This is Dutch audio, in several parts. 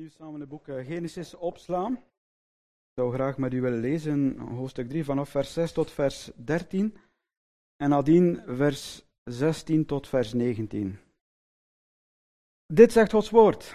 Nu samen het boek Genesis opslaan. Ik zou graag met u willen lezen hoofdstuk 3 vanaf vers 6 tot vers 13 en nadien vers 16 tot vers 19. Dit zegt Gods woord.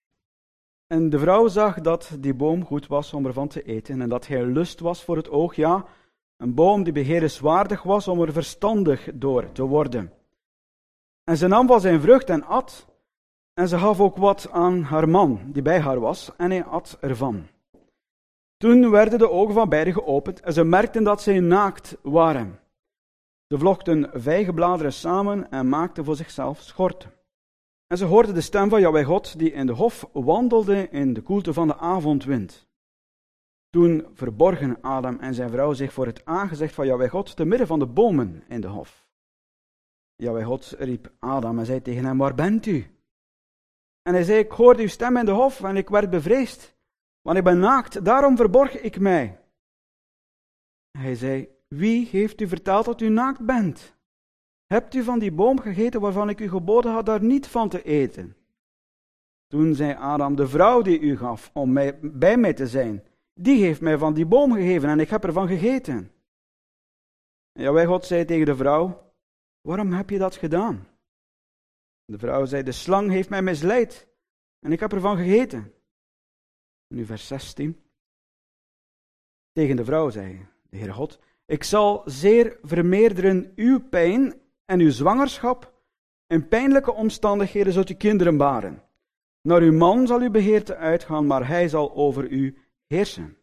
En de vrouw zag dat die boom goed was om ervan te eten en dat hij lust was voor het oog, ja, een boom die begeerenswaardig was om er verstandig door te worden. En ze nam van zijn vrucht en at. En ze gaf ook wat aan haar man, die bij haar was, en hij at ervan. Toen werden de ogen van beiden geopend en ze merkten dat zij naakt waren. Ze vlochten vijgenbladeren samen en maakten voor zichzelf schorten. En ze hoorden de stem van Jahweh God, die in de hof wandelde in de koelte van de avondwind. Toen verborgen Adam en zijn vrouw zich voor het aangezicht van Jahweh God te midden van de bomen in de hof. Jahweh God riep Adam en zei tegen hem, waar bent u? En hij zei, ik hoorde uw stem in de hof en ik werd bevreesd, want ik ben naakt, daarom verborg ik mij. Hij zei, wie heeft u verteld dat u naakt bent? Hebt u van die boom gegeten waarvan ik u geboden had daar niet van te eten? Toen zei Adam, de vrouw die u gaf om bij mij te zijn, die heeft mij van die boom gegeven en ik heb ervan gegeten. En Jahweh God zei tegen de vrouw, waarom heb je dat gedaan? De vrouw zei, de slang heeft mij misleid en ik heb ervan gegeten. Nu vers 16. Tegen de vrouw zei de Heer God, ik zal zeer vermeerderen uw pijn en uw zwangerschap. In pijnlijke omstandigheden zult u kinderen baren. Naar uw man zal uw begeerte uitgaan, maar hij zal over u heersen.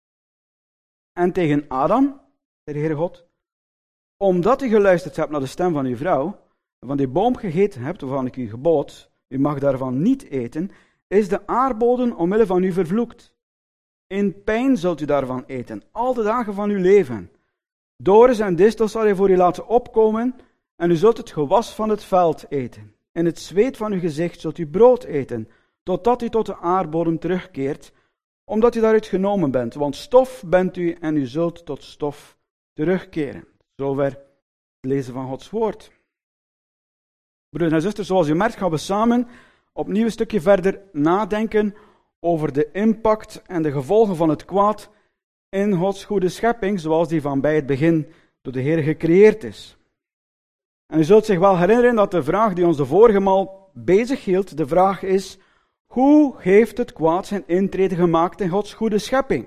En tegen Adam, zei de Heer God, omdat u geluisterd hebt naar de stem van uw vrouw, van die boom gegeten hebt, waarvan ik u gebood, u mag daarvan niet eten, is de aardbodem omwille van u vervloekt. In pijn zult u daarvan eten, al de dagen van uw leven. Dorens en distels zal hij voor u laten opkomen, en u zult het gewas van het veld eten. In het zweet van uw gezicht zult u brood eten, totdat u tot de aardbodem terugkeert, omdat u daaruit genomen bent, want stof bent u en u zult tot stof terugkeren. Zover het lezen van Gods woord. Broeders en zusters, zoals u merkt gaan we samen opnieuw een stukje verder nadenken over de impact en de gevolgen van het kwaad in Gods goede schepping, zoals die van bij het begin door de Heer gecreëerd is. En u zult zich wel herinneren dat de vraag die ons de vorige maal bezig hield, de vraag is, hoe heeft het kwaad zijn intrede gemaakt in Gods goede schepping?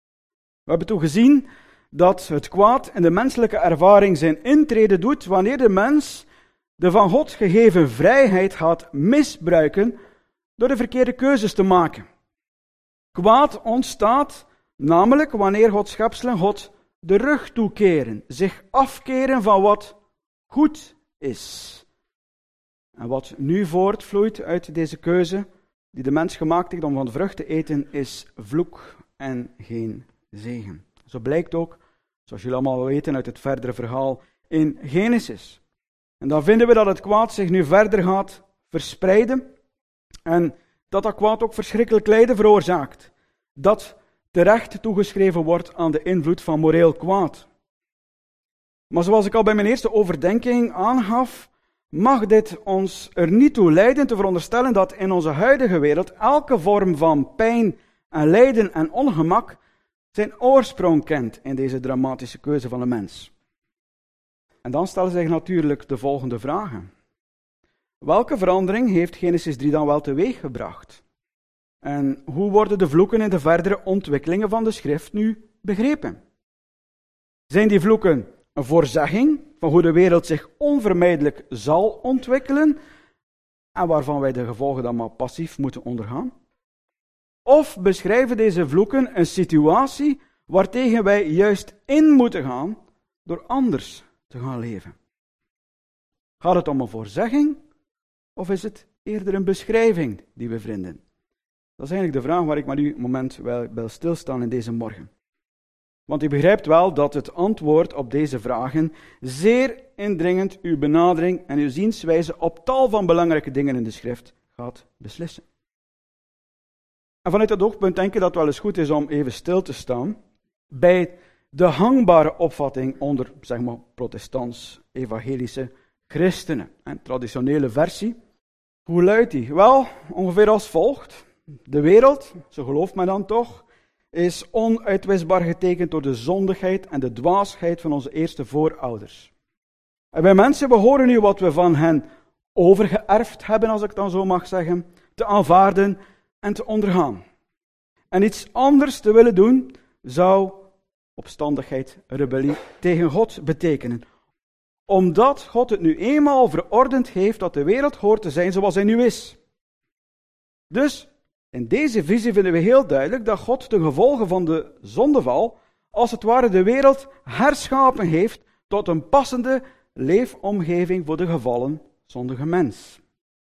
We hebben toen gezien dat het kwaad in de menselijke ervaring zijn intrede doet wanneer de mens de van God gegeven vrijheid gaat misbruiken door de verkeerde keuzes te maken. Kwaad ontstaat namelijk wanneer Gods schepselen God de rug toekeren, zich afkeren van wat goed is. En wat nu voortvloeit uit deze keuze die de mens gemaakt heeft om van de vrucht te eten, is vloek en geen zegen. Zo blijkt ook, zoals jullie allemaal weten uit het verdere verhaal in Genesis. En dan vinden we dat het kwaad zich nu verder gaat verspreiden en dat kwaad ook verschrikkelijk lijden veroorzaakt. Dat terecht toegeschreven wordt aan de invloed van moreel kwaad. Maar zoals ik al bij mijn eerste overdenking aangaf, mag dit ons er niet toe leiden te veronderstellen dat in onze huidige wereld elke vorm van pijn en lijden en ongemak zijn oorsprong kent in deze dramatische keuze van de mens. En dan stellen zich natuurlijk de volgende vragen. Welke verandering heeft Genesis 3 dan wel teweeggebracht? En hoe worden de vloeken in de verdere ontwikkelingen van de schrift nu begrepen? Zijn die vloeken een voorzegging van hoe de wereld zich onvermijdelijk zal ontwikkelen en waarvan wij de gevolgen dan maar passief moeten ondergaan? Of beschrijven deze vloeken een situatie waartegen wij juist in moeten gaan door anders te gaan leven? Gaat het om een voorzegging of is het eerder een beschrijving die we vinden? Dat is eigenlijk de vraag waar ik met u een moment wil stilstaan in deze morgen. Want u begrijpt wel dat het antwoord op deze vragen zeer indringend uw benadering en uw zienswijze op tal van belangrijke dingen in de schrift gaat beslissen. En vanuit dat oogpunt denk ik dat het wel eens goed is om even stil te staan bij de hangbare opvatting onder, zeg maar, protestants, evangelische christenen. Een traditionele versie. Hoe luidt die? Wel, ongeveer als volgt. De wereld, zo gelooft men dan toch, is onuitwisbaar getekend door de zondigheid en de dwaasheid van onze eerste voorouders. En wij mensen behoren nu wat we van hen overgeërfd hebben, als ik dan zo mag zeggen, te aanvaarden en te ondergaan. En iets anders te willen doen, zou opstandigheid, rebellie tegen God betekenen. Omdat God het nu eenmaal verordend heeft dat de wereld hoort te zijn zoals hij nu is. Dus, in deze visie vinden we heel duidelijk dat God ten gevolge van de zondeval, als het ware de wereld herschapen heeft tot een passende leefomgeving voor de gevallen zondige mens.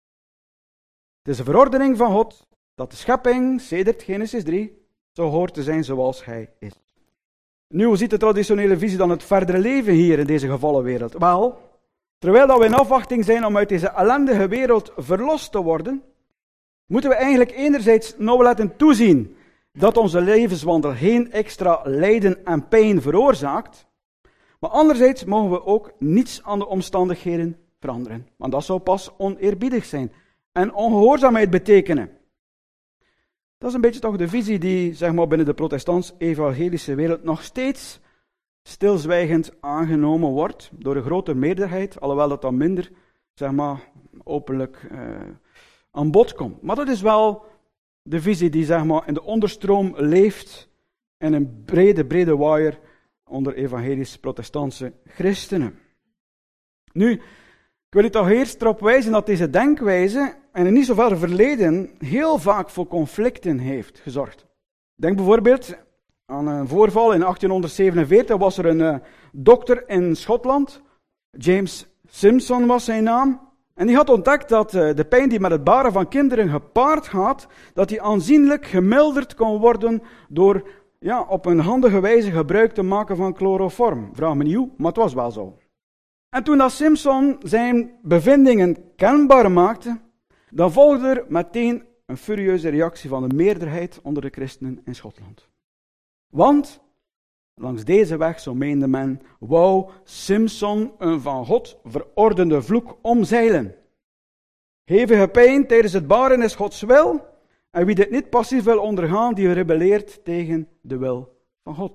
Het is een verordening van God dat de schepping, sedert Genesis 3, zo hoort te zijn zoals hij is. Nu, hoe ziet de traditionele visie dan het verdere leven hier in deze gevallen wereld? Wel, terwijl dat we in afwachting zijn om uit deze ellendige wereld verlost te worden, moeten we eigenlijk enerzijds nauwlettend toezien dat onze levenswandel geen extra lijden en pijn veroorzaakt, maar anderzijds mogen we ook niets aan de omstandigheden veranderen, want dat zou pas oneerbiedig zijn en ongehoorzaamheid betekenen. Dat is een beetje toch de visie die, zeg maar, binnen de protestants-evangelische wereld nog steeds stilzwijgend aangenomen wordt door de grote meerderheid, alhoewel dat dan minder, zeg maar, openlijk aan bod komt. Maar dat is wel de visie die, zeg maar, in de onderstroom leeft en een brede waaier onder evangelisch-protestantse christenen. Nu, ik wil u toch eerst erop wijzen dat deze denkwijze in een niet zo ver verleden heel vaak voor conflicten heeft gezorgd. Denk bijvoorbeeld aan een voorval in 1847. Was er een dokter in Schotland, James Simpson was zijn naam, en die had ontdekt dat de pijn die met het baren van kinderen gepaard gaat, dat die aanzienlijk gemilderd kon worden door op een handige wijze gebruik te maken van chloroform. Vraag me niet hoe, maar het was wel zo. En toen dat Simpson zijn bevindingen kenbaar maakte, dan volgde er meteen een furieuze reactie van de meerderheid onder de christenen in Schotland. Want langs deze weg, zo meende men, wou Simpson een van God verordende vloek omzeilen. Hevige pijn tijdens het baren is Gods wil, en wie dit niet passief wil ondergaan, die rebelleert tegen de wil van God.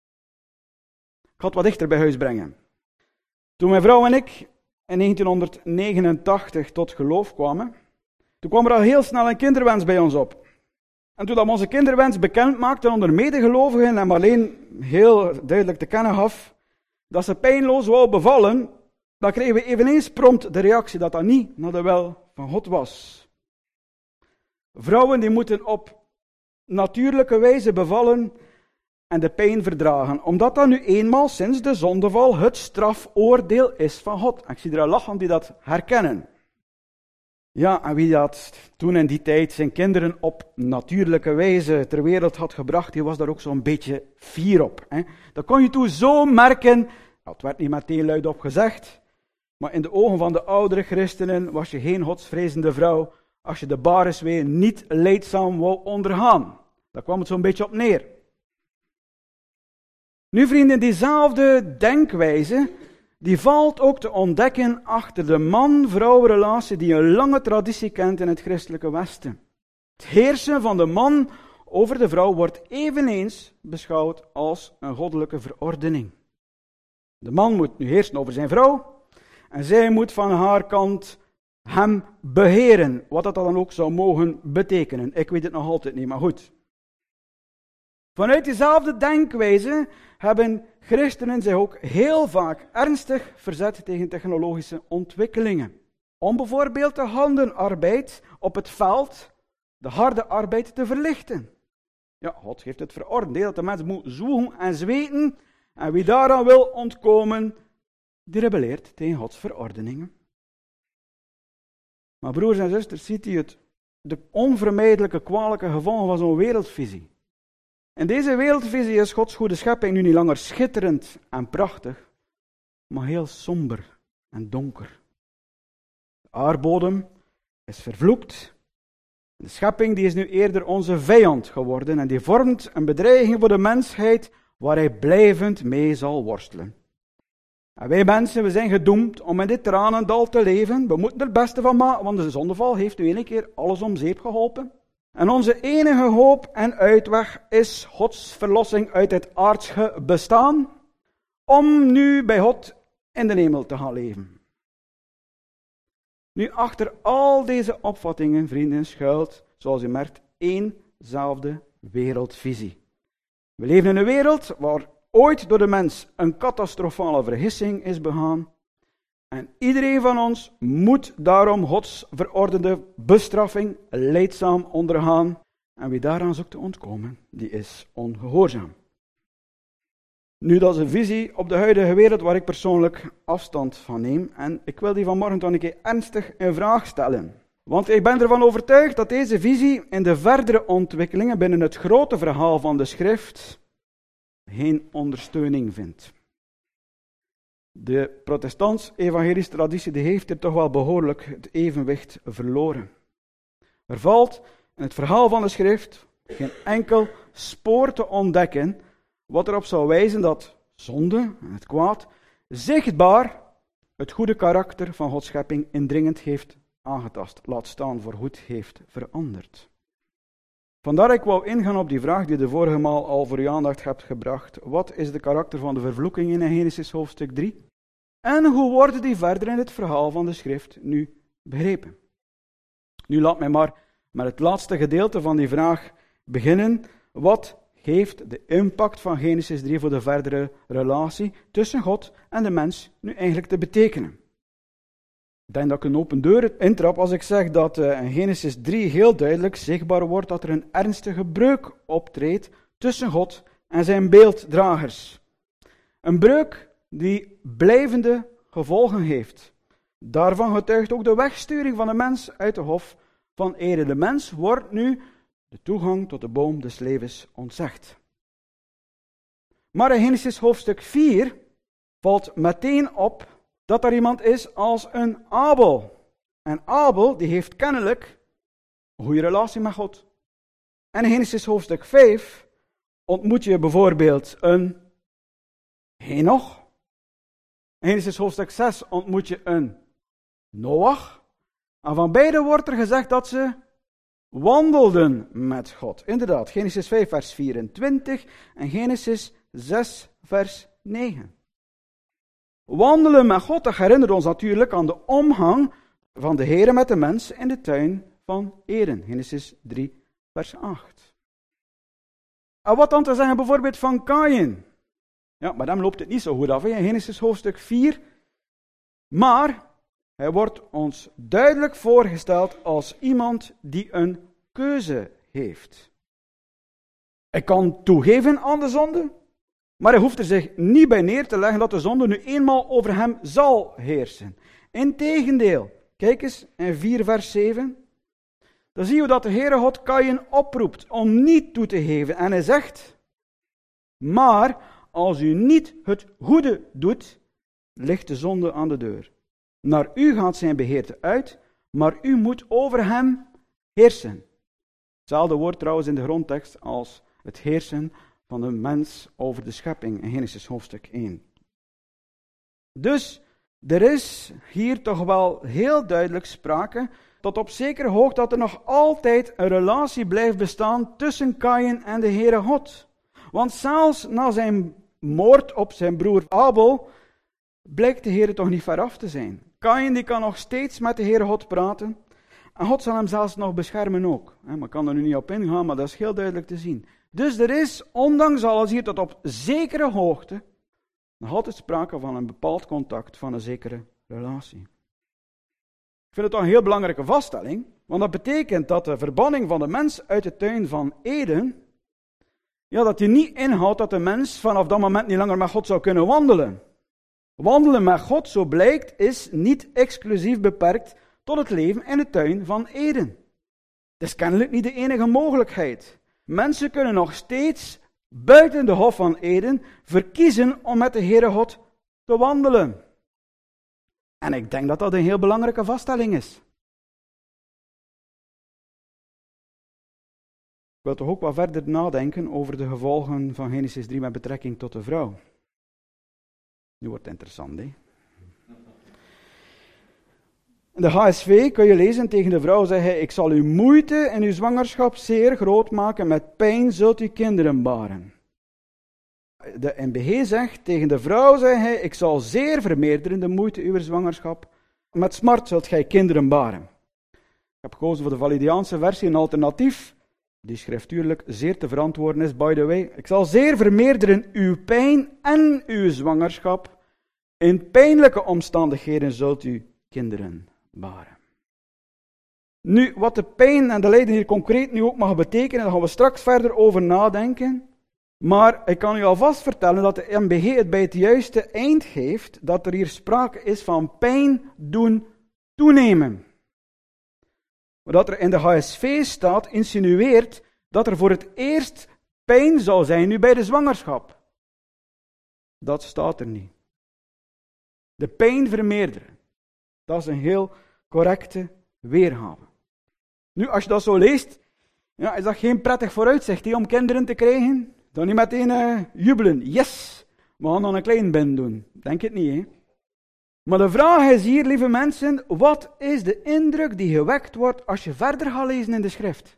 Ik ga het wat dichter bij huis brengen. Toen mijn vrouw en ik in 1989 tot geloof kwamen, toen kwam er al heel snel een kinderwens bij ons op. En toen dat onze kinderwens bekend maakte onder medegelovigen en alleen heel duidelijk te kennen gaf dat ze pijnloos wou bevallen, dan kregen we eveneens prompt de reactie dat dat niet naar de wil van God was. Vrouwen die moeten op natuurlijke wijze bevallen en de pijn verdragen, omdat dat nu eenmaal sinds de zondeval het strafoordeel is van God. En ik zie er al lachen die dat herkennen. Ja, en wie dat toen in die tijd zijn kinderen op natuurlijke wijze ter wereld had gebracht, die was daar ook zo'n beetje fier op. Dat kon je toen zo merken, het werd niet meteen luidop gezegd, maar in de ogen van de oudere christenen was je geen godsvrezende vrouw als je de bareswee niet leidzaam wou ondergaan. Daar kwam het zo'n beetje op neer. Nu vrienden, diezelfde denkwijze, die valt ook te ontdekken achter de man-vrouw relatie die een lange traditie kent in het christelijke Westen. Het heersen van de man over de vrouw wordt eveneens beschouwd als een goddelijke verordening. De man moet nu heersen over zijn vrouw en zij moet van haar kant hem beheren, wat dat dan ook zou mogen betekenen. Ik weet het nog altijd niet, maar goed. Vanuit diezelfde denkwijze hebben christenen zich ook heel vaak ernstig verzet tegen technologische ontwikkelingen. Om bijvoorbeeld de handenarbeid op het veld, de harde arbeid, te verlichten. Ja, God heeft het verordend, dat de mens moet zwoegen en zweten. En wie daaraan wil ontkomen, die rebelleert tegen Gods verordeningen. Maar broers en zusters, ziet u de onvermijdelijke kwalijke gevolgen van zo'n wereldvisie? In deze wereldvisie is Gods goede schepping nu niet langer schitterend en prachtig, maar heel somber en donker. De aardbodem is vervloekt. De schepping die is nu eerder onze vijand geworden en die vormt een bedreiging voor de mensheid waar hij blijvend mee zal worstelen. En wij mensen, we zijn gedoemd om in dit tranendal te leven. We moeten er het beste van maken, want de zondeval heeft nu een keer alles om zeep geholpen. En onze enige hoop en uitweg is Gods verlossing uit het aardse bestaan, om nu bij God in de hemel te gaan leven. Nu, achter al deze opvattingen, vrienden, schuilt, zoals u merkt, éénzelfde wereldvisie. We leven in een wereld waar ooit door de mens een catastrofale vergissing is begaan. En iedereen van ons moet daarom Gods verordende bestraffing lijdzaam ondergaan. En wie daaraan zoekt te ontkomen, die is ongehoorzaam. Nu, dat is een visie op de huidige wereld waar ik persoonlijk afstand van neem. En ik wil die vanmorgen toch een keer ernstig in vraag stellen. Want ik ben ervan overtuigd dat deze visie in de verdere ontwikkelingen binnen het grote verhaal van de schrift geen ondersteuning vindt. De protestants-evangelische traditie die heeft er toch wel behoorlijk het evenwicht verloren. Er valt in het verhaal van de schrift geen enkel spoor te ontdekken wat erop zou wijzen dat zonde en het kwaad zichtbaar het goede karakter van Gods schepping indringend heeft aangetast, laat staan voorgoed heeft veranderd. Vandaar ik wou ingaan op die vraag die de vorige maal al voor uw aandacht hebt gebracht. Wat is de karakter van de vervloeking in Genesis hoofdstuk 3? En hoe worden die verder in het verhaal van de schrift nu begrepen? Nu laat mij maar met het laatste gedeelte van die vraag beginnen. Wat geeft de impact van Genesis 3 voor de verdere relatie tussen God en de mens nu eigenlijk te betekenen? Ik denk dat ik een open deur intrap als ik zeg dat in Genesis 3 heel duidelijk zichtbaar wordt dat er een ernstige breuk optreedt tussen God en zijn beelddragers. Een breuk die blijvende gevolgen heeft. Daarvan getuigt ook de wegsturing van de mens uit de hof van Eden. De mens wordt nu de toegang tot de boom des levens ontzegd. Maar in Genesis hoofdstuk 4 valt meteen op dat er iemand is als een Abel. En Abel die heeft kennelijk een goede relatie met God. En in Genesis hoofdstuk 5 ontmoet je bijvoorbeeld een Henoch. In Genesis hoofdstuk 6 ontmoet je een Noach. En van beide wordt er gezegd dat ze wandelden met God. Inderdaad, Genesis 5 vers 24 en Genesis 6 vers 9. Wandelen met God, dat herinnert ons natuurlijk aan de omgang van de Heere met de mens in de tuin van Eden. Genesis 3 vers 8. En wat dan te zeggen bijvoorbeeld van Kaïn? Ja, maar dan loopt het niet zo goed af in Genesis hoofdstuk 4. Maar hij wordt ons duidelijk voorgesteld als iemand die een keuze heeft. Hij kan toegeven aan de zonde, maar hij hoeft er zich niet bij neer te leggen dat de zonde nu eenmaal over hem zal heersen. Integendeel, kijk eens in 4 vers 7. Dan zie je dat de Heere God Kaïn oproept om niet toe te geven. En hij zegt, maar als u niet het goede doet, ligt de zonde aan de deur. Naar u gaat zijn begeerte uit, maar u moet over hem heersen. Hetzelfde woord trouwens in de grondtekst als het heersen van de mens over de schepping in Genesis hoofdstuk 1. Dus er is hier toch wel heel duidelijk sprake tot op zekere hoogte dat er nog altijd een relatie blijft bestaan tussen Kaïn en de Heere God. Want zelfs na zijn moord op zijn broer Abel blijkt de Heere toch niet ver af te zijn. Kaïn die kan nog steeds met de Heere God praten. En God zal hem zelfs nog beschermen ook. Maar ik kan er nu niet op ingaan, maar dat is heel duidelijk te zien. Dus er is, ondanks alles hier tot op zekere hoogte, nog altijd sprake van een bepaald contact, van een zekere relatie. Ik vind het toch een heel belangrijke vaststelling, want dat betekent dat de verbanning van de mens uit de tuin van Eden, ja, dat die niet inhoudt dat de mens vanaf dat moment niet langer met God zou kunnen wandelen. Wandelen met God, zo blijkt, is niet exclusief beperkt tot het leven in de tuin van Eden. Het is kennelijk niet de enige mogelijkheid. Mensen kunnen nog steeds buiten de hof van Eden verkiezen om met de Heere God te wandelen. En ik denk dat dat een heel belangrijke vaststelling is. Ik wil toch ook wat verder nadenken over de gevolgen van Genesis 3 met betrekking tot de vrouw. Nu wordt het interessant, hè? In de HSV kun je lezen tegen de vrouw, zeg hij, ik zal uw moeite in uw zwangerschap zeer groot maken, met pijn zult u kinderen baren. De NBG zegt, tegen de vrouw, zei hij, ik zal zeer vermeerderen de moeite uw zwangerschap, met smart zult gij kinderen baren. Ik heb gekozen voor de Validiaanse versie, een alternatief, die schriftuurlijk zeer te verantwoorden is, by the way. Ik zal zeer vermeerderen uw pijn en uw zwangerschap. In pijnlijke omstandigheden zult u kinderen baren. Nu, wat de pijn en de lijden hier concreet nu ook mag betekenen, daar gaan we straks verder over nadenken. Maar ik kan u alvast vertellen dat de NBG het bij het juiste eind geeft, dat er hier sprake is van pijn doen toenemen. Wat er in de HSV staat, insinueert dat er voor het eerst pijn zou zijn nu bij de zwangerschap. Dat staat er niet. De pijn vermeerderen. Dat is een heel correcte weergave. Nu, als je dat zo leest, ja, is dat geen prettig vooruitzicht om kinderen te krijgen? Dan niet meteen jubelen. Yes, we gaan dan een klein ben doen. Denk het niet, hè? Maar de vraag is hier, lieve mensen, wat is de indruk die gewekt wordt als je verder gaat lezen in de schrift?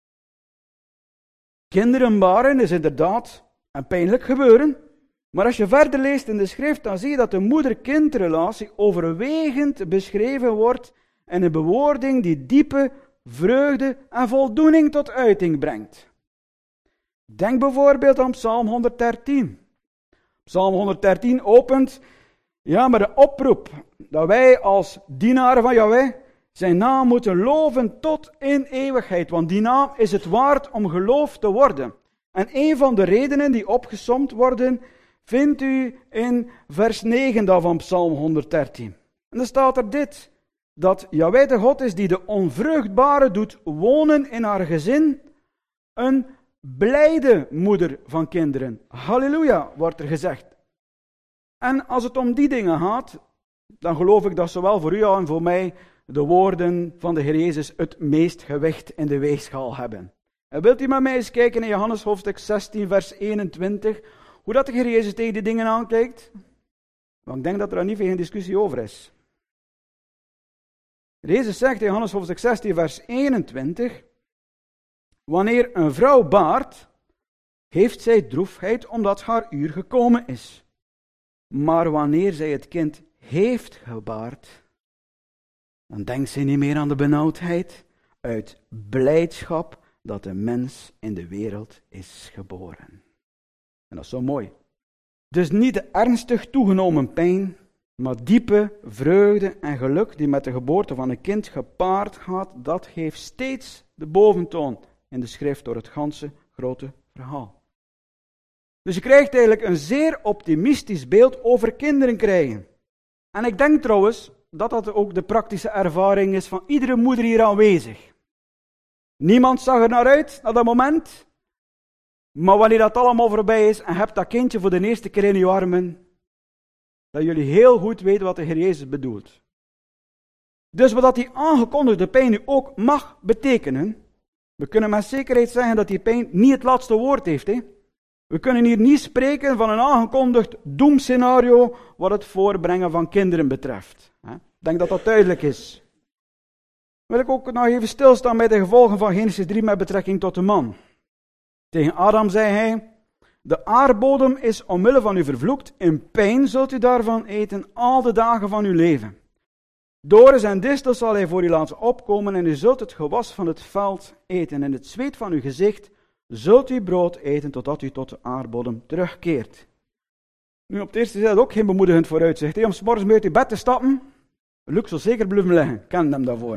Kinderen baren is inderdaad een pijnlijk gebeuren, maar als je verder leest in de schrift, dan zie je dat de moeder-kindrelatie overwegend beschreven wordt in een bewoording die diepe vreugde en voldoening tot uiting brengt. Denk bijvoorbeeld aan Psalm 113. Psalm 113 opent met een oproep dat wij als dienaren van Yahweh zijn naam moeten loven tot in eeuwigheid, want die naam is het waard om geloofd te worden. En een van de redenen die opgesomd worden, vindt u in vers 9 van Psalm 113. En dan staat er dit, dat Yahweh de God is die de onvruchtbare doet wonen in haar gezin, een blijde moeder van kinderen. Halleluja, wordt er gezegd. En als het om die dingen gaat, dan geloof ik dat zowel voor u en voor mij de woorden van de Heer Jezus het meest gewicht in de weegschaal hebben. En wilt u met mij eens kijken in Johannes hoofdstuk 16, vers 21, hoe dat de Heer Jezus tegen die dingen aankijkt? Want ik denk dat er niet veel discussie over is. Jezus zegt in Johannes hoofdstuk 16, vers 21, wanneer een vrouw baart, heeft zij droefheid omdat haar uur gekomen is. Maar wanneer zij het kind heeft gebaard, dan denkt zij niet meer aan de benauwdheid, uit blijdschap dat de mens in de wereld is geboren. En dat is zo mooi. Dus niet de ernstig toegenomen pijn, maar diepe vreugde en geluk die met de geboorte van een kind gepaard gaat, dat geeft steeds de boventoon in de schrift door het ganse grote verhaal. Dus je krijgt eigenlijk een zeer optimistisch beeld over kinderen krijgen. En ik denk trouwens dat dat ook de praktische ervaring is van iedere moeder hier aanwezig. Niemand zag er naar uit, naar dat moment. Maar wanneer dat allemaal voorbij is en hebt dat kindje voor de eerste keer in je armen, dat jullie heel goed weten wat de Heer Jezus bedoelt. Dus wat die aangekondigde pijn nu ook mag betekenen, we kunnen met zekerheid zeggen dat die pijn niet het laatste woord heeft. Hè? We kunnen hier niet spreken van een aangekondigd doemscenario wat het voorbrengen van kinderen betreft. Ik denk dat dat duidelijk is. Wil ik ook nog even stilstaan bij de gevolgen van Genesis 3 met betrekking tot de man. Tegen Adam zei hij, de aardbodem is omwille van u vervloekt, in pijn zult u daarvan eten al de dagen van uw leven. Dorens en distel zal hij voor u laten opkomen en u zult het gewas van het veld eten. En het zweet van uw gezicht zult u brood eten totdat u tot de aardbodem terugkeert. Nu op het eerste is dat ook geen bemoedigend vooruitzicht. Om 's morgens uit je bed te stappen, Luc zal zeker blijven liggen. Ken hem daarvoor.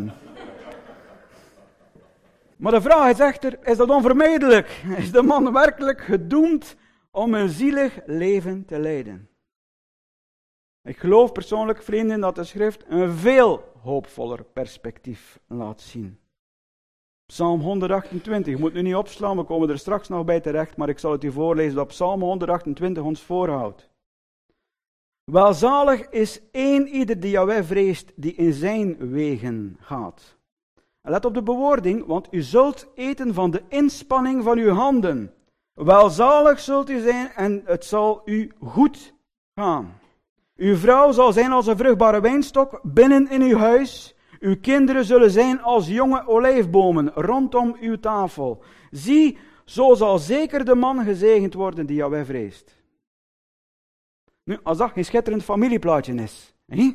Maar de vraag is echter, is dat onvermijdelijk? Is de man werkelijk gedoemd om een zielig leven te leiden? Ik geloof persoonlijk, vrienden, dat de schrift een veel hoopvoller perspectief laat zien. Psalm 128, je moet nu niet opslaan, we komen er straks nog bij terecht, maar ik zal het u voorlezen dat Psalm 128 ons voorhoudt. Welzalig is ieder die Yahweh vreest, die in zijn wegen gaat. En let op de bewoording, want u zult eten van de inspanning van uw handen. Welzalig zult u zijn en het zal u goed gaan. Uw vrouw zal zijn als een vruchtbare wijnstok binnen in uw huis. Uw kinderen zullen zijn als jonge olijfbomen rondom uw tafel. Zie, zo zal zeker de man gezegend worden die Jahweh vreest. Nu, als dat geen schitterend familieplaatje is,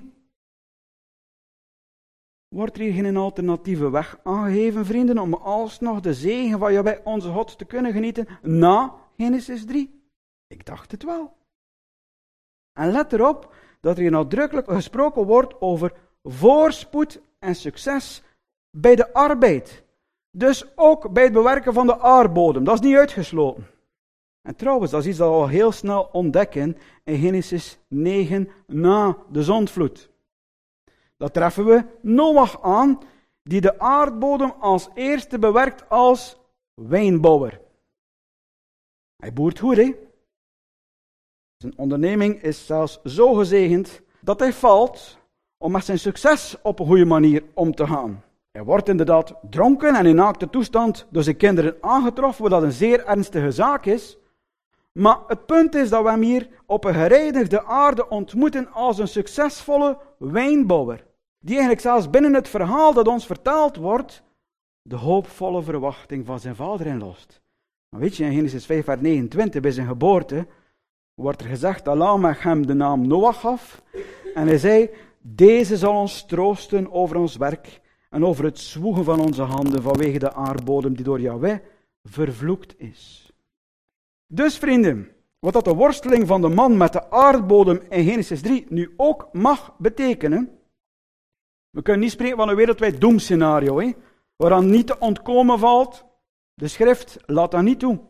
wordt er hier geen alternatieve weg aangegeven, vrienden, om alsnog de zegen van Jahweh onze God te kunnen genieten na Genesis 3? Ik dacht het wel. En let erop dat er hier nadrukkelijk gesproken wordt over voorspoed en succes bij de arbeid. Dus ook bij het bewerken van de aardbodem. Dat is niet uitgesloten. En trouwens, dat is iets dat we al heel snel ontdekken in Genesis 9 na de zondvloed. Dat treffen we Noach aan, die de aardbodem als eerste bewerkt als wijnbouwer. Hij boert goed, hè? Zijn onderneming is zelfs zo gezegend dat hij valt om met zijn succes op een goede manier om te gaan. Hij wordt inderdaad dronken en in naakte toestand door zijn kinderen aangetroffen, wat een zeer ernstige zaak is. Maar het punt is dat we hem hier op een gereinigde aarde ontmoeten als een succesvolle wijnbouwer. Die eigenlijk zelfs binnen het verhaal dat ons verteld wordt, de hoopvolle verwachting van zijn vader inlost. Maar weet je, in Genesis 5 vers 29, bij zijn geboorte, wordt er gezegd dat Lamech hem de naam Noach gaf. En hij zei, deze zal ons troosten over ons werk en over het zwoegen van onze handen vanwege de aardbodem die door Jahweh vervloekt is. Dus vrienden, wat dat de worsteling van de man met de aardbodem in Genesis 3 nu ook mag betekenen, we kunnen niet spreken van een wereldwijd doemscenario, waaraan niet te ontkomen valt. De schrift laat dat niet toe.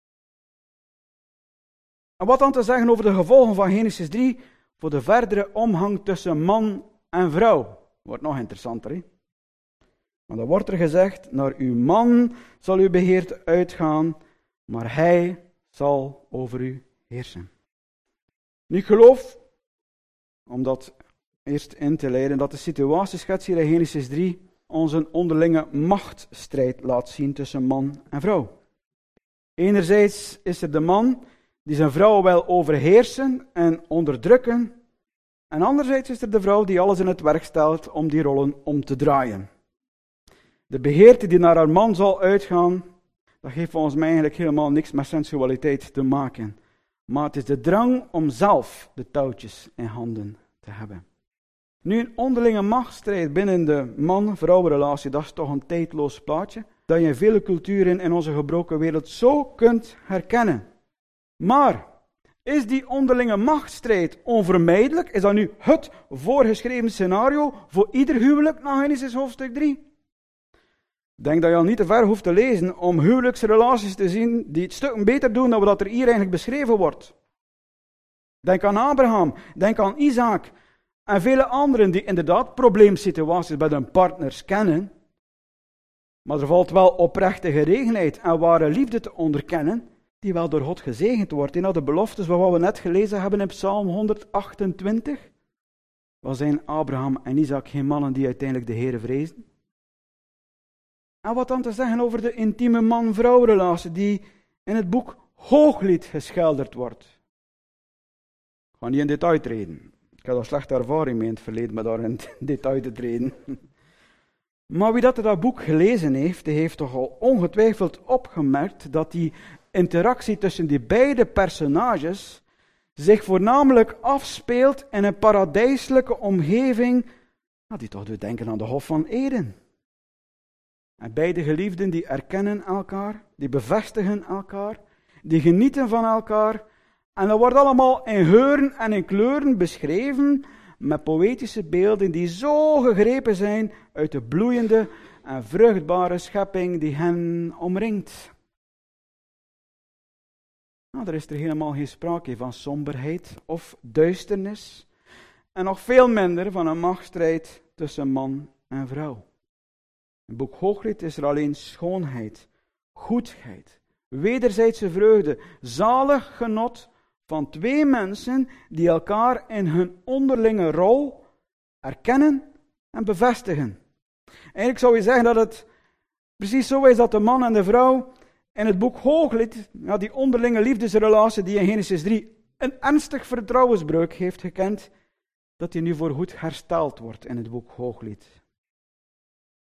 En wat dan te zeggen over de gevolgen van Genesis 3 voor de verdere omgang tussen man en vrouw? Wordt nog interessanter, hè? Maar dan wordt er gezegd, naar uw man zal uw beheer uitgaan, maar hij zal over u heersen. Nu, ik geloof, om dat eerst in te leiden, dat de situatieschets hier in Genesis 3 ons een onderlinge machtsstrijd laat zien tussen man en vrouw. Enerzijds is er de man die zijn vrouw wil overheersen en onderdrukken, en anderzijds is er de vrouw die alles in het werk stelt om die rollen om te draaien. De begeerte die naar haar man zal uitgaan, dat heeft volgens mij eigenlijk helemaal niks met sensualiteit te maken. Maar het is de drang om zelf de touwtjes in handen te hebben. Nu, een onderlinge machtsstrijd binnen de man-vrouw-relatie, dat is toch een tijdloos plaatje, dat je in vele culturen in onze gebroken wereld zo kunt herkennen. Maar, is die onderlinge machtsstrijd onvermijdelijk? Is dat nu het voorgeschreven scenario voor ieder huwelijk na Genesis hoofdstuk 3? Ik denk dat je al niet te ver hoeft te lezen om huwelijksrelaties te zien die het stukken beter doen dan wat er hier eigenlijk beschreven wordt. Denk aan Abraham, denk aan Isaac en vele anderen die inderdaad probleemsituaties bij hun partners kennen. Maar er valt wel oprechte geregenheid en ware liefde te onderkennen, die wel door God gezegend wordt. En de beloftes wat we net gelezen hebben in Psalm 128. Wat zijn Abraham en Isaac geen mannen die uiteindelijk de Heere vrezen? En wat dan te zeggen over de intieme man-vrouw relatie die in het boek Hooglied geschilderd wordt. Ik ga niet in detail treden. Ik heb daar slechte ervaring mee in het verleden met daar in detail te treden. Maar wie dat boek gelezen heeft, die heeft toch al ongetwijfeld opgemerkt dat die interactie tussen die beide personages zich voornamelijk afspeelt in een paradijselijke omgeving, die toch doet denken aan de Hof van Eden. En beide geliefden die erkennen elkaar, die bevestigen elkaar, die genieten van elkaar. En dat wordt allemaal in geuren en in kleuren beschreven met poëtische beelden die zo gegrepen zijn uit de bloeiende en vruchtbare schepping die hen omringt. Nou, er is er helemaal geen sprake van somberheid of duisternis en nog veel minder van een machtsstrijd tussen man en vrouw. In het boek Hooglied is er alleen schoonheid, goedheid, wederzijdse vreugde, zalig genot van twee mensen die elkaar in hun onderlinge rol erkennen en bevestigen. Eigenlijk zou je zeggen dat het precies zo is dat de man en de vrouw in het boek Hooglied, die onderlinge liefdesrelatie die in Genesis 3 een ernstig vertrouwensbreuk heeft gekend, dat die nu voorgoed hersteld wordt in het boek Hooglied.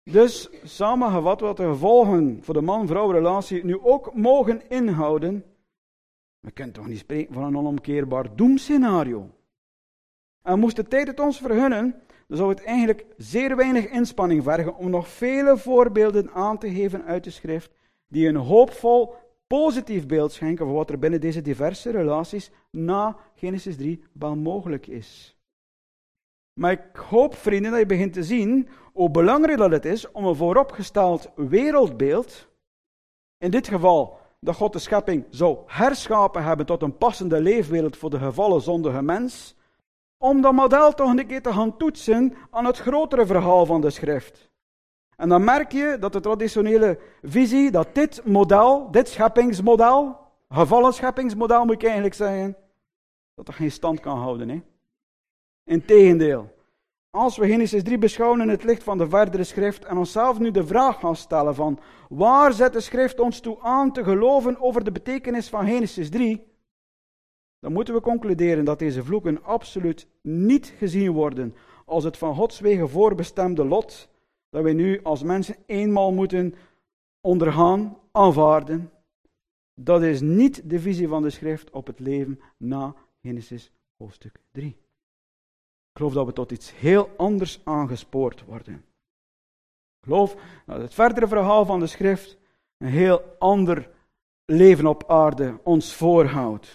Dus samengevat wat de gevolgen voor de man-vrouw relatie nu ook mogen inhouden. We kunnen toch niet spreken van een onomkeerbaar doemscenario. En moest de tijd het ons vergunnen, dan zou het eigenlijk zeer weinig inspanning vergen om nog vele voorbeelden aan te geven uit de schrift, die een hoopvol, positief beeld schenken van wat er binnen deze diverse relaties na Genesis 3 wel mogelijk is. Maar ik hoop, vrienden, dat je begint te zien hoe belangrijk dat het is om een vooropgesteld wereldbeeld, in dit geval dat God de schepping zou herschapen hebben tot een passende leefwereld voor de gevallen zondige mens, om dat model toch een keer te gaan toetsen aan het grotere verhaal van de schrift. En dan merk je dat de traditionele visie, dat dit model, dit scheppingsmodel, gevallen scheppingsmodel moet ik eigenlijk zeggen, dat geen stand kan houden. Hè? Integendeel, als we Genesis 3 beschouwen in het licht van de verdere schrift en onszelf nu de vraag gaan stellen van waar zet de schrift ons toe aan te geloven over de betekenis van Genesis 3, dan moeten we concluderen dat deze vloeken absoluut niet gezien worden als het van Gods wegen voorbestemde lot dat wij nu als mensen eenmaal moeten ondergaan, aanvaarden. Dat is niet de visie van de schrift op het leven na Genesis hoofdstuk 3. Ik geloof dat we tot iets heel anders aangespoord worden. Ik geloof dat het verdere verhaal van de schrift een heel ander leven op aarde ons voorhoudt.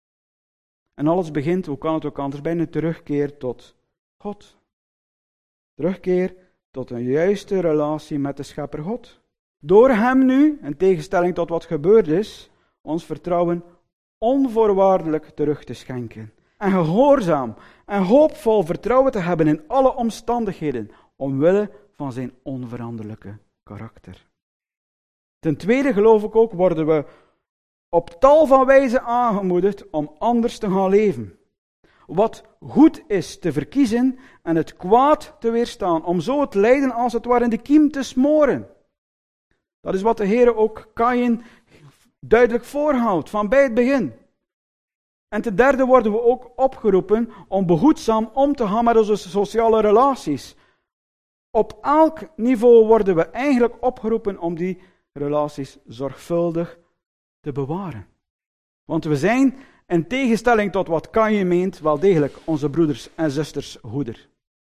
En alles begint, hoe kan het ook anders, bij een terugkeer tot God. Terugkeer tot een juiste relatie met de schepper God. Door hem nu, in tegenstelling tot wat gebeurd is, ons vertrouwen onvoorwaardelijk terug te schenken. En gehoorzaam en hoopvol vertrouwen te hebben in alle omstandigheden, omwille van zijn onveranderlijke karakter. Ten tweede geloof ik ook, worden we op tal van wijzen aangemoedigd om anders te gaan leven. Wat goed is te verkiezen en het kwaad te weerstaan, om zo het lijden als het ware in de kiem te smoren. Dat is wat de Heer ook Kaïn duidelijk voorhoudt, van bij het begin. En ten derde worden we ook opgeroepen om behoedzaam om te gaan met onze sociale relaties. Op elk niveau worden we eigenlijk opgeroepen om die relaties zorgvuldig te bewaren. Want we zijn, in tegenstelling tot wat Kaïn meent, wel degelijk onze broeders en zusters hoeder.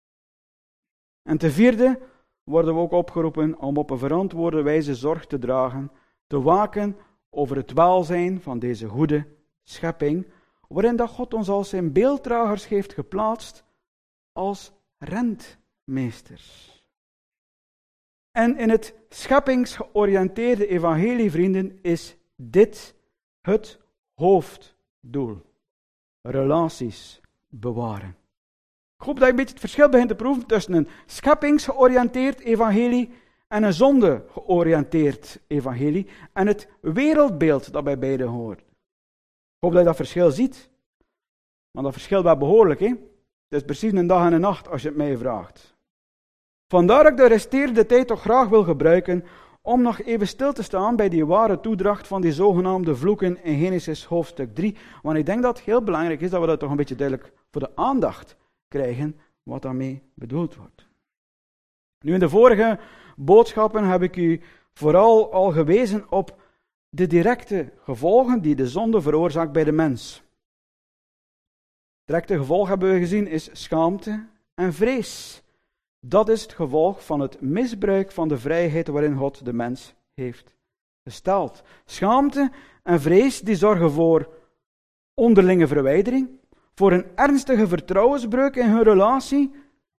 En ten vierde worden we ook opgeroepen om op een verantwoorde wijze zorg te dragen, te waken over het welzijn van deze goede schepping, waarin dat God ons als zijn beelddragers heeft geplaatst als rentmeesters. En in het scheppingsgeoriënteerde evangelie, vrienden, is dit het hoofddoel. Relaties bewaren. Ik hoop dat je een beetje het verschil begint te proeven tussen een scheppingsgeoriënteerd evangelie en een zonde-georiënteerd evangelie en het wereldbeeld dat bij beide hoort. Ik hoop dat je dat verschil ziet. Maar dat verschil wel behoorlijk, hè? Het is precies een dag en een nacht als je het mij vraagt. Vandaar dat ik de resterende tijd toch graag wil gebruiken om nog even stil te staan bij die ware toedracht van die zogenaamde vloeken in Genesis hoofdstuk 3. Want ik denk dat het heel belangrijk is dat we dat toch een beetje duidelijk voor de aandacht krijgen wat daarmee bedoeld wordt. Nu, in de vorige boodschappen heb ik u vooral al gewezen op de directe gevolgen die de zonde veroorzaakt bij de mens. Directe gevolg hebben we gezien is schaamte en vrees. Dat is het gevolg van het misbruik van de vrijheid waarin God de mens heeft gesteld. Schaamte en vrees die zorgen voor onderlinge verwijdering, voor een ernstige vertrouwensbreuk in hun relatie.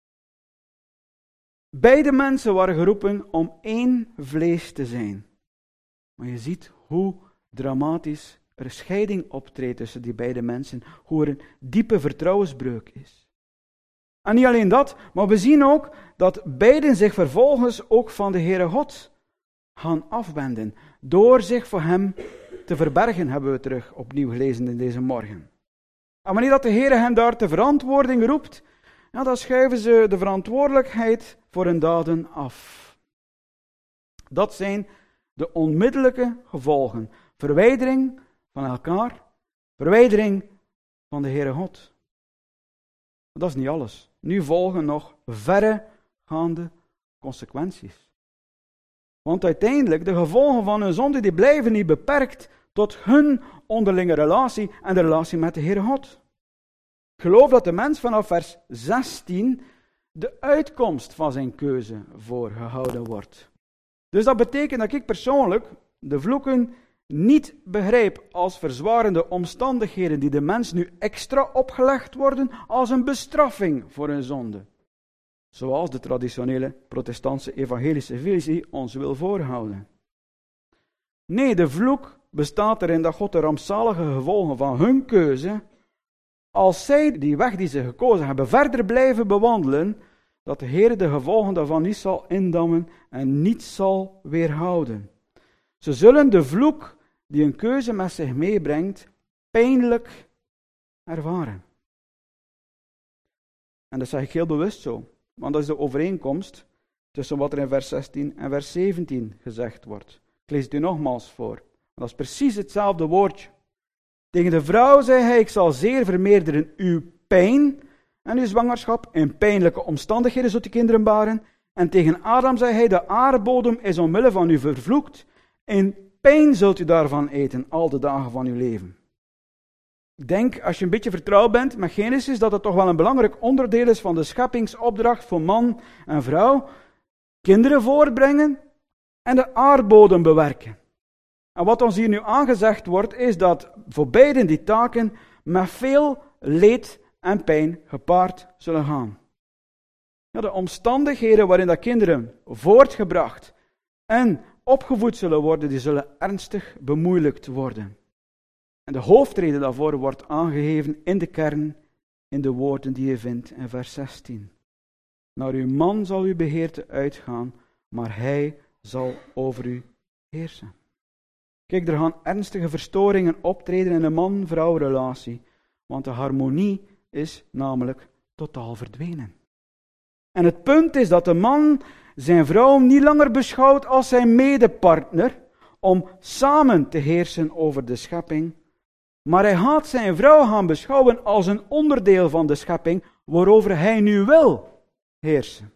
Beide mensen waren geroepen om één vlees te zijn. Maar je ziet hoe dramatisch er een scheiding optreedt tussen die beide mensen, hoe er een diepe vertrouwensbreuk is. En niet alleen dat, maar we zien ook dat beiden zich vervolgens ook van de Heere God gaan afwenden. Door zich voor hem te verbergen, hebben we terug opnieuw gelezen in deze morgen. En wanneer dat de Heere hen daar ter verantwoording roept, ja, dan schuiven ze de verantwoordelijkheid voor hun daden af. Dat zijn de onmiddellijke gevolgen. Verwijdering van elkaar, verwijdering van de Heere God. Maar dat is niet alles. Nu volgen nog verregaande consequenties. Want uiteindelijk, de gevolgen van hun zonde, die blijven niet beperkt tot hun onderlinge relatie en de relatie met de Heere God. Ik geloof dat de mens vanaf vers 16 de uitkomst van zijn keuze voorgehouden wordt. Dus dat betekent dat ik persoonlijk de vloeken niet begrijp als verzwarende omstandigheden die de mens nu extra opgelegd worden als een bestraffing voor hun zonde. Zoals de traditionele protestantse evangelische visie ons wil voorhouden. Nee, de vloek bestaat erin dat God de rampzalige gevolgen van hun keuze, als zij die weg die ze gekozen hebben verder blijven bewandelen, dat de Heer de gevolgen daarvan niet zal indammen en niet zal weerhouden. Ze zullen de vloek die een keuze met zich meebrengt, pijnlijk ervaren. En dat zeg ik heel bewust zo, want dat is de overeenkomst tussen wat er in vers 16 en vers 17 gezegd wordt. Ik lees het u nogmaals voor. Dat is precies hetzelfde woordje. Tegen de vrouw zei hij, ik zal zeer vermeerderen uw pijn en uw zwangerschap. In pijnlijke omstandigheden zult u kinderen baren. En tegen Adam zei hij, de aardbodem is omwille van u vervloekt. In pijn zult u daarvan eten, al de dagen van uw leven. Ik denk, als je een beetje vertrouwd bent met Genesis, dat het toch wel een belangrijk onderdeel is van de scheppingsopdracht voor man en vrouw. Kinderen voortbrengen en de aardbodem bewerken. En wat ons hier nu aangezegd wordt, is dat voor beiden die taken met veel leed en pijn gepaard zullen gaan. Ja, de omstandigheden waarin dat kinderen voortgebracht en opgevoed zullen worden, die zullen ernstig bemoeilijkt worden. En de hoofdreden daarvoor wordt aangegeven in de kern, in de woorden die je vindt in vers 16. Naar uw man zal uw beheerte uitgaan, maar hij zal over u heersen. Kijk, er gaan ernstige verstoringen optreden in de man-vrouw relatie, want de harmonie is namelijk totaal verdwenen. En het punt is dat de man zijn vrouw niet langer beschouwt als zijn medepartner om samen te heersen over de schepping, maar hij gaat zijn vrouw gaan beschouwen als een onderdeel van de schepping waarover hij nu wil heersen.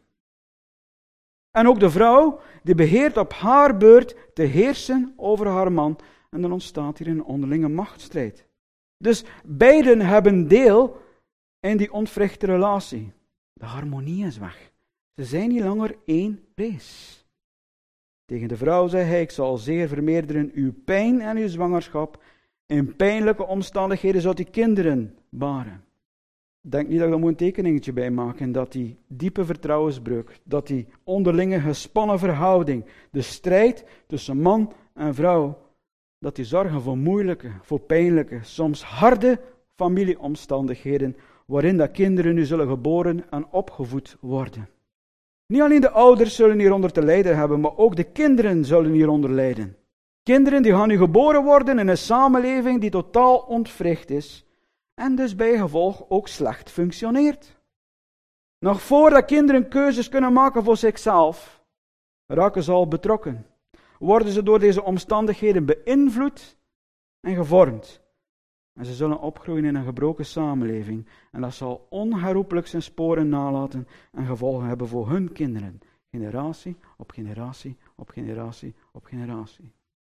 En ook de vrouw, die beheert op haar beurt te heersen over haar man. En dan ontstaat hier een onderlinge machtsstrijd. Dus beiden hebben deel in die ontwrichte relatie. De harmonie is weg. Ze zijn niet langer één vlees. Tegen de vrouw zei hij, ik zal zeer vermeerderen uw pijn en uw zwangerschap. In pijnlijke omstandigheden zult u kinderen baren. Ik denk niet dat ik er een tekeningetje bij maken, dat die diepe vertrouwensbreuk, dat die onderlinge gespannen verhouding, de strijd tussen man en vrouw, dat die zorgen voor moeilijke, voor pijnlijke, soms harde familieomstandigheden, waarin dat kinderen nu zullen geboren en opgevoed worden. Niet alleen de ouders zullen hieronder te lijden hebben, maar ook de kinderen zullen hieronder lijden. Kinderen die gaan nu geboren worden in een samenleving die totaal ontwricht is, en dus bij gevolg ook slecht functioneert. Nog voordat kinderen keuzes kunnen maken voor zichzelf, raken ze al betrokken. Worden ze door deze omstandigheden beïnvloed en gevormd. En ze zullen opgroeien in een gebroken samenleving. En dat zal onherroepelijk zijn sporen nalaten en gevolgen hebben voor hun kinderen. Generatie op generatie op generatie op generatie.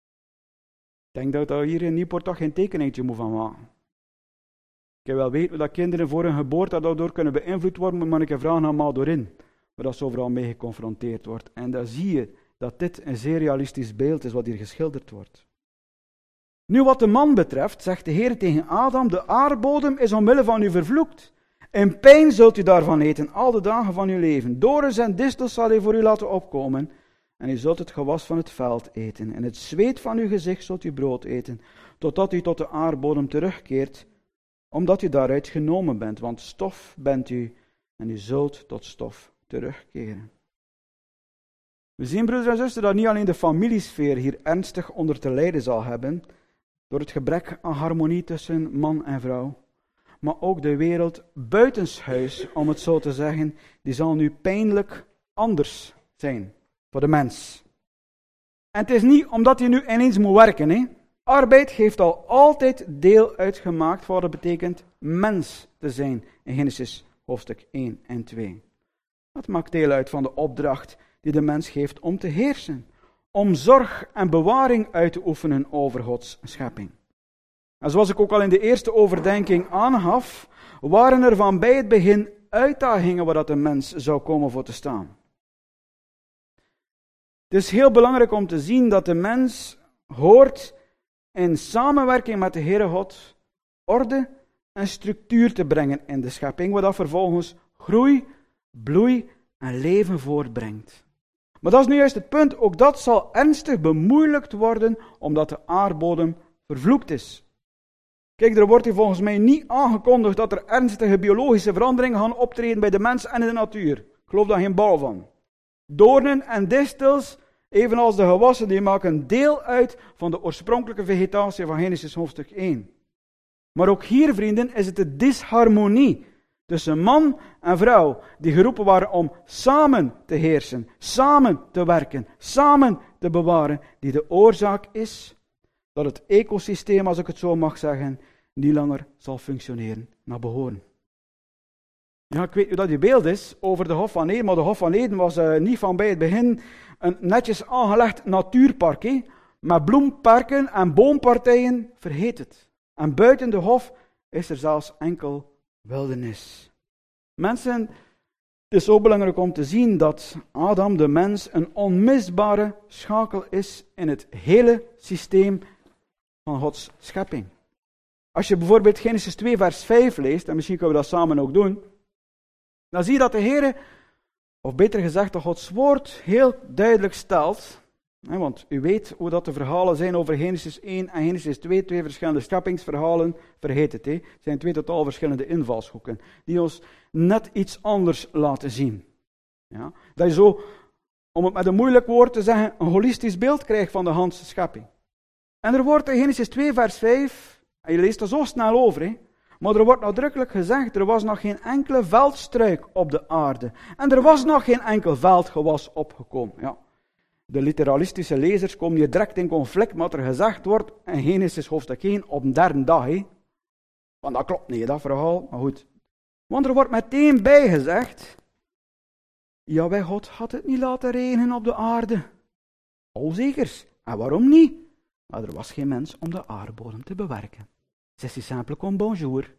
Ik denk dat hier in Nieuwpoort toch geen tekeningetje moet van maken. Ik kan wel weten dat kinderen voor hun geboorte daardoor kunnen beïnvloed worden, maar ik heb vragen allemaal doorin, waar dat ze overal mee geconfronteerd wordt. En dan zie je dat dit een zeer realistisch beeld is wat hier geschilderd wordt. Nu wat de man betreft, zegt de Heer tegen Adam, de aardbodem is omwille van u vervloekt. In pijn zult u daarvan eten, al de dagen van uw leven. Dorens en distels zal hij voor u laten opkomen. En u zult het gewas van het veld eten. En het zweet van uw gezicht zult u brood eten, totdat u tot de aardbodem terugkeert, omdat u daaruit genomen bent. Want stof bent u, en u zult tot stof terugkeren. We zien, broeders en zusters, dat niet alleen de familiesfeer hier ernstig onder te lijden zal hebben, door het gebrek aan harmonie tussen man en vrouw, maar ook de wereld buitenshuis, om het zo te zeggen, die zal nu pijnlijk anders zijn voor de mens. En het is niet omdat hij nu ineens moet werken. Hè. Arbeid heeft al altijd deel uitgemaakt van wat het betekent mens te zijn in Genesis hoofdstuk 1 en 2. Dat maakt deel uit van de opdracht die de mens geeft om te heersen. Om zorg en bewaring uit te oefenen over Gods schepping. En zoals ik ook al in de eerste overdenking aangaf, waren er van bij het begin uitdagingen waar dat een mens zou komen voor te staan. Het is heel belangrijk om te zien dat de mens hoort in samenwerking met de Heere God orde en structuur te brengen in de schepping, wat dat vervolgens groei, bloei en leven voortbrengt. Maar dat is nu juist het punt, ook dat zal ernstig bemoeilijkt worden, omdat de aardbodem vervloekt is. Kijk, er wordt hier volgens mij niet aangekondigd dat er ernstige biologische veranderingen gaan optreden bij de mens en in de natuur. Ik geloof daar geen bal van. Doornen en distels, evenals de gewassen, die maken deel uit van de oorspronkelijke vegetatie van Genesis hoofdstuk 1. Maar ook hier, vrienden, is het de disharmonie tussen man en vrouw, die geroepen waren om samen te heersen, samen te werken, samen te bewaren, die de oorzaak is dat het ecosysteem, als ik het zo mag zeggen, niet langer zal functioneren naar behoren. Ja, ik weet niet hoe dat je beeld is over de Hof van Eden, maar de Hof van Eden was niet van bij het begin een netjes aangelegd natuurpark, met bloemparken en boompartijen, vergeet het. En buiten de Hof is er zelfs enkel wildernis. Mensen, het is zo belangrijk om te zien dat Adam, de mens, een onmisbare schakel is in het hele systeem van Gods schepping. Als je bijvoorbeeld Genesis 2 vers 5 leest, en misschien kunnen we dat samen ook doen, dan zie je dat de Heere, of beter gezegd dat Gods woord heel duidelijk stelt, want u weet hoe dat de verhalen zijn over Genesis 1 en Genesis 2, twee verschillende scheppingsverhalen, vergeet het. Het zijn twee totaal verschillende invalshoeken, die ons net iets anders laten zien. Ja? Dat je zo, om het met een moeilijk woord te zeggen, een holistisch beeld krijgt van de Godse schepping. En er wordt in Genesis 2 vers 5, en je leest er zo snel over, maar er wordt nadrukkelijk gezegd, er was nog geen enkele veldstruik op de aarde. En er was nog geen enkel veldgewas opgekomen. Ja. De literalistische lezers komen hier direct in conflict met wat er gezegd wordt in Genesis hoofdstuk 1 op een derde dag. Want dat klopt niet, dat verhaal. Maar goed. Want er wordt meteen bij gezegd, Jawel, God had het niet laten regenen op de aarde. Al zekers. En waarom niet? Maar er was geen mens om de aardbodem te bewerken. C'est si simple comme bonjour.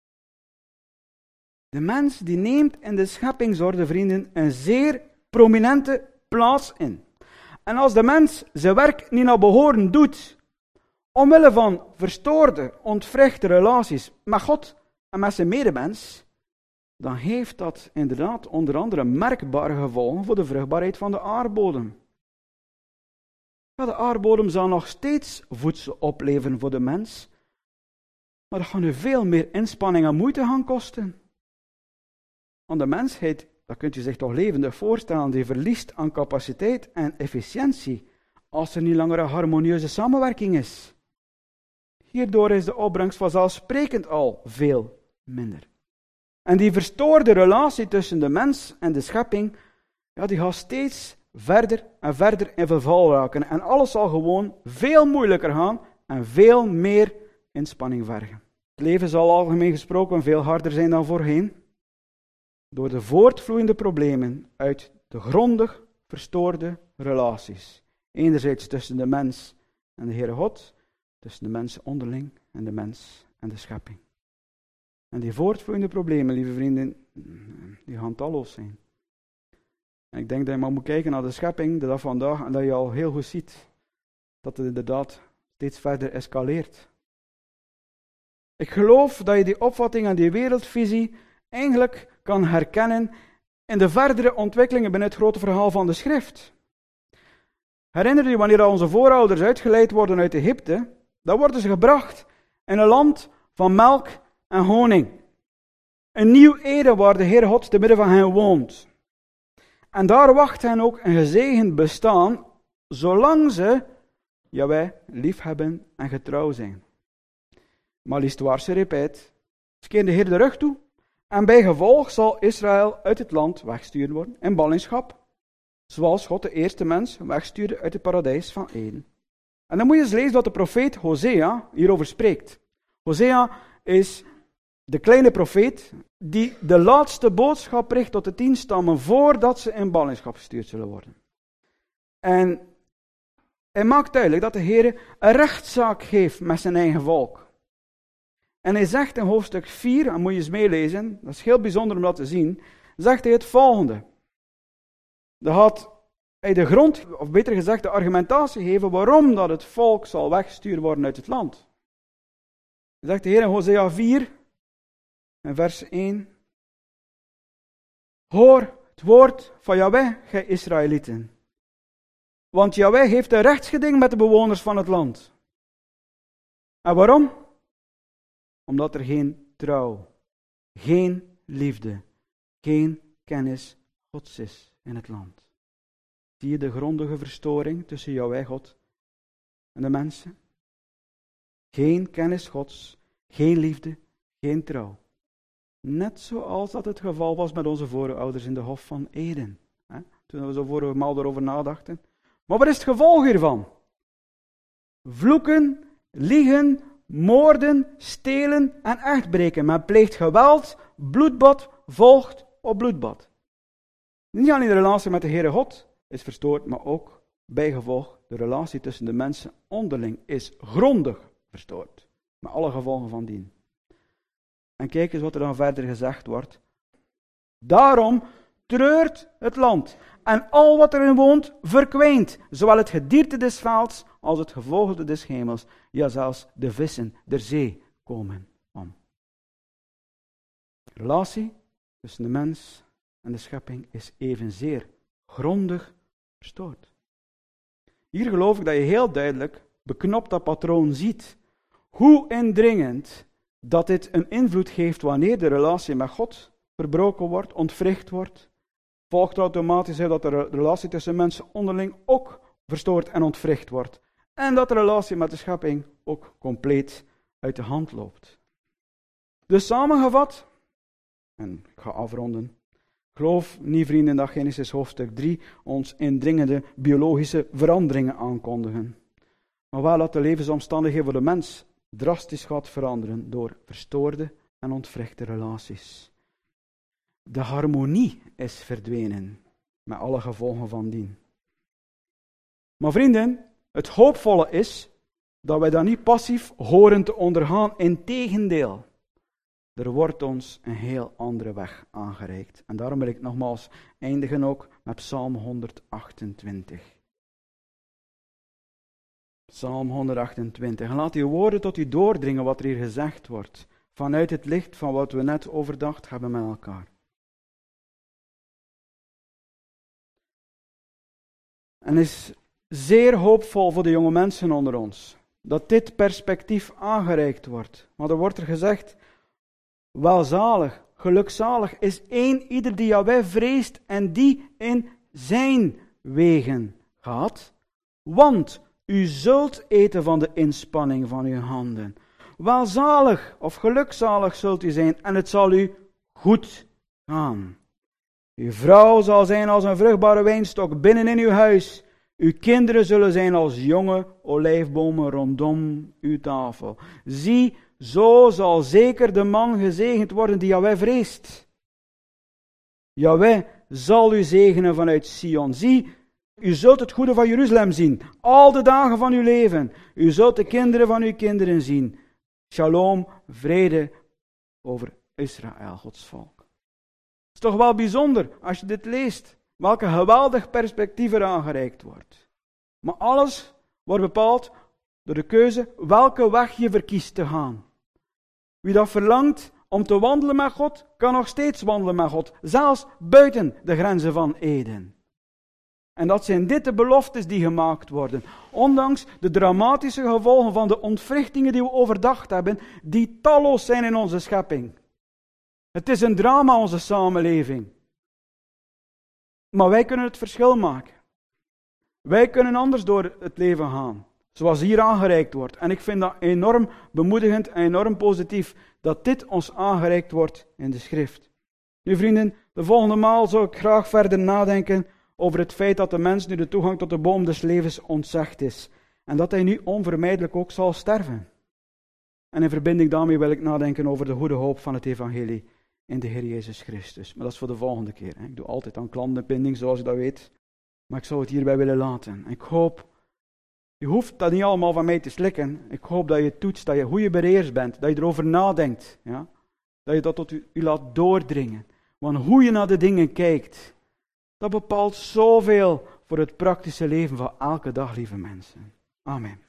De mens die neemt in de scheppingsorde, vrienden, een zeer prominente plaats in. En als de mens zijn werk niet naar behoren doet, omwille van verstoorde, ontwrichte relaties met God en met zijn medemens, dan heeft dat inderdaad onder andere merkbare gevolgen voor de vruchtbaarheid van de aardbodem. Ja, de aardbodem zal nog steeds voedsel opleveren voor de mens, maar dat gaat nu veel meer inspanning en moeite gaan kosten. Want de mensheid, dat kunt u zich toch levendig voorstellen, die verliest aan capaciteit en efficiëntie als er niet langer een harmonieuze samenwerking is. Hierdoor is de opbrengst vanzelfsprekend al veel minder. En die verstoorde relatie tussen de mens en de schepping, ja, die gaat steeds verder en verder in verval raken. En alles zal gewoon veel moeilijker gaan en veel meer inspanning vergen. Het leven zal algemeen gesproken veel harder zijn dan voorheen, door de voortvloeiende problemen uit de grondig verstoorde relaties. Enerzijds tussen de mens en de Heere God, tussen de mensen onderling en de mens en de schepping. En die voortvloeiende problemen, lieve vrienden, die gaan talloos zijn. En ik denk dat je maar moet kijken naar de schepping, de dag van vandaag, en dat je al heel goed ziet dat het inderdaad steeds verder escaleert. Ik geloof dat je die opvatting en die wereldvisie eigenlijk kan herkennen in de verdere ontwikkelingen binnen het grote verhaal van de schrift. Herinner je wanneer onze voorouders uitgeleid worden uit Egypte, dan worden ze gebracht in een land van melk en honing. Een nieuw Eden waar de Heer God te midden van hen woont. En daar wacht hen ook een gezegend bestaan, zolang ze, jawel, liefhebben en getrouw zijn. Maar l'histoire se répète. Ze keren de Heer de rug toe, en bij gevolg zal Israël uit het land weggestuurd worden in ballingschap, zoals God de eerste mens wegstuurde uit het paradijs van Eden. En dan moet je eens lezen wat de profeet Hosea hierover spreekt. Hosea is de kleine profeet, die de laatste boodschap richt tot de 10 stammen voordat ze in ballingschap gestuurd zullen worden. En hij maakt duidelijk dat de Heer een rechtszaak geeft met zijn eigen volk. En hij zegt in hoofdstuk 4, en moet je eens meelezen, dat is heel bijzonder om dat te zien, zegt hij het volgende. Dan had hij de grond, of beter gezegd de argumentatie gegeven waarom dat het volk zal weggestuurd worden uit het land. Dan zegt de Heer in Hosea 4, in vers 1. Hoor het woord van Jahweh, gij Israëlieten. Want Jahweh heeft een rechtsgeding met de bewoners van het land. En waarom? Omdat er geen trouw, geen liefde, geen kennis Gods is in het land. Zie je de grondige verstoring tussen Jahweh God en de mensen? Geen kennis Gods, geen liefde, geen trouw. Net zoals dat het geval was met onze voorouders in de Hof van Eden. Toen we zo vorige maal erover nadachten. Maar wat is het gevolg hiervan? Vloeken, liegen, moorden, stelen en echtbreken. Men pleegt geweld, bloedbad volgt op bloedbad. Niet alleen de relatie met de Heere God is verstoord, maar ook bijgevolg de relatie tussen de mensen onderling is grondig verstoord. Met alle gevolgen van dien. En kijk eens wat er dan verder gezegd wordt. Daarom treurt het land en al wat erin woont verkwijnt, zowel het gedierte des velds als het gevogelte des hemels, ja zelfs de vissen der zee komen om. De relatie tussen de mens en de schepping is evenzeer grondig verstoord. Hier geloof ik dat je heel duidelijk beknopt dat patroon ziet, hoe indringend dat dit een invloed geeft wanneer de relatie met God verbroken wordt, ontwricht wordt. Volgt er automatisch uit dat de relatie tussen mensen onderling ook verstoord en ontwricht wordt. En dat de relatie met de schepping ook compleet uit de hand loopt. Dus samengevat, en ik ga afronden, geloof niet vrienden dat Genesis hoofdstuk 3 ons indringende biologische veranderingen aankondigen. Maar wel dat de levensomstandigheden voor de mens drastisch gaat veranderen door verstoorde en ontwrichte relaties. De harmonie is verdwenen, met alle gevolgen van dien. Maar vrienden, het hoopvolle is dat wij dat niet passief horen te ondergaan. Integendeel, er wordt ons een heel andere weg aangereikt. En daarom wil ik nogmaals eindigen ook met Psalm 128. Psalm 128. En laat uw woorden tot u doordringen wat er hier gezegd wordt, vanuit het licht van wat we net overdacht hebben met elkaar. En het is zeer hoopvol voor de jonge mensen onder ons, dat dit perspectief aangereikt wordt. Maar er wordt er gezegd, welzalig, gelukzalig is ieder die Jahweh vreest en die in zijn wegen gaat, want u zult eten van de inspanning van uw handen. Welzalig of gelukzalig zult u zijn en het zal u goed gaan. Uw vrouw zal zijn als een vruchtbare wijnstok binnen in uw huis. Uw kinderen zullen zijn als jonge olijfbomen rondom uw tafel. Zie, zo zal zeker de man gezegend worden die Jahweh vreest. Jahweh zal u zegenen vanuit Sion. Zie, u zult het goede van Jeruzalem zien, al de dagen van uw leven. U zult de kinderen van uw kinderen zien. Shalom, vrede over Israël, Gods volk. Het is toch wel bijzonder als je dit leest, welke geweldig perspectief er aangereikt wordt. Maar alles wordt bepaald door de keuze welke weg je verkiest te gaan. Wie dat verlangt om te wandelen met God, kan nog steeds wandelen met God, zelfs buiten de grenzen van Eden. En dat zijn dit de beloftes die gemaakt worden. Ondanks de dramatische gevolgen van de ontwrichtingen die we overdacht hebben, die talloos zijn in onze schepping. Het is een drama, onze samenleving. Maar wij kunnen het verschil maken. Wij kunnen anders door het leven gaan, zoals hier aangereikt wordt. En ik vind dat enorm bemoedigend en enorm positief, dat dit ons aangereikt wordt in de schrift. Nu vrienden, de volgende maal zou ik graag verder nadenken over het feit dat de mens nu de toegang tot de boom des levens ontzegd is. En dat hij nu onvermijdelijk ook zal sterven. En in verbinding daarmee wil ik nadenken over de goede hoop van het evangelie in de Heer Jezus Christus. Maar dat is voor de volgende keer. Ik doe altijd aan klantenbinding, zoals je dat weet. Maar ik zou het hierbij willen laten. Ik hoop, je hoeft dat niet allemaal van mij te slikken. Ik hoop dat je toetst, dat je goede beheers bent. Dat je erover nadenkt. Ja? Dat je dat tot u laat doordringen. Want hoe je naar de dingen kijkt, dat bepaalt zoveel voor het praktische leven van elke dag, lieve mensen. Amen.